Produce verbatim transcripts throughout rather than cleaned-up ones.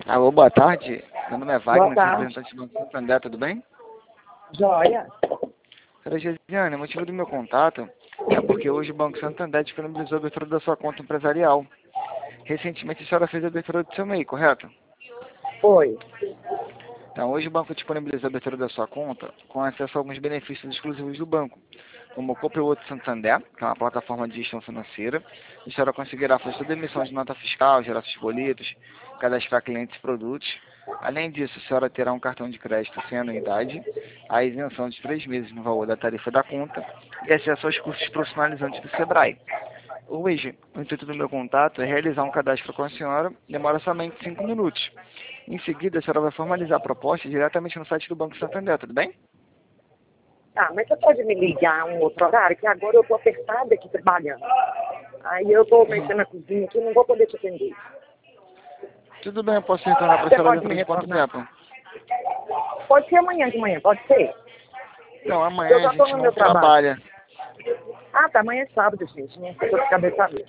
Alô, boa tarde. Meu nome é Boa Wagner, sou tarde. representante do Banco Santander, tudo bem? Joia. Senhora Gesiane, o motivo do meu contato é porque hoje o Banco Santander disponibilizou a abertura da sua conta empresarial. Recentemente a senhora fez a abertura do seu M E I, correto? Foi. Então, hoje o banco disponibilizou a abertura da sua conta com acesso a alguns benefícios exclusivos do banco, como o Compre Outro Santander, que é uma plataforma de gestão financeira. A senhora conseguirá fazer toda a emissão de nota fiscal, gerar seus boletos, cadastrar clientes e produtos. Além disso, a senhora terá um cartão de crédito sem anuidade, a isenção de três meses no valor da tarifa da conta e acesso aos cursos profissionalizantes do Sebrae. Hoje, o intuito do meu contato é realizar um cadastro com a senhora, demora somente cinco minutos. Em seguida, a senhora vai formalizar a proposta diretamente no site do Banco Santander, tudo bem? Tá, mas você pode me ligar um outro horário, que agora eu tô apertada aqui trabalhando. Aí eu tô mexendo na cozinha aqui, não vou poder te atender. Tudo bem, eu posso retornar para a Você senhora pode dentro me de quanto retornar? tempo? Pode ser amanhã de manhã, pode ser? Não, Eu amanhã a já tô gente no não meu trabalho. trabalha. Ah, tá, amanhã é sábado, gente, não sei de cabeça cabeça.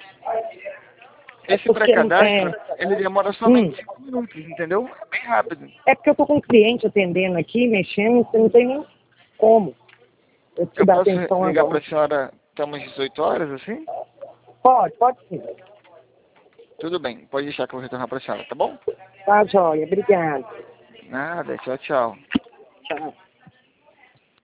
É Esse porque, pré-cadastro, é, ele demora hum, somente cinco minutos, entendeu? É bem rápido. é porque eu tô com um cliente atendendo aqui, mexendo, você não tem nem como eu te Eu dar posso atenção ligar para agora. a senhora até umas dezoito horas, assim? Pode, pode sim. Tudo bem, pode deixar que eu vou retornar para a senhora, tá bom? Tá, joia, obrigada. Nada, tchau, tchau. Tchau.